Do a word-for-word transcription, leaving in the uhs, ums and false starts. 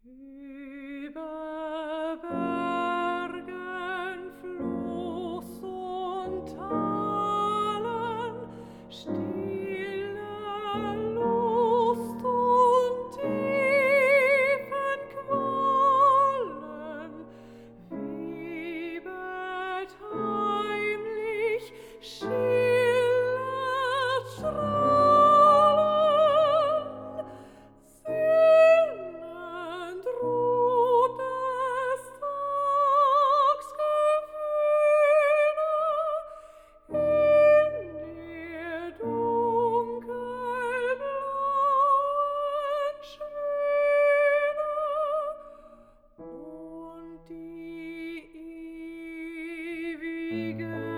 Über Bergen, Fluss und Talen, stille Lust und tiefen Qualen, webet heimlich, schillert, strahlend, sinnend ruht des Tags Gewöhne in der dunkelblauen Schwüne und die ewige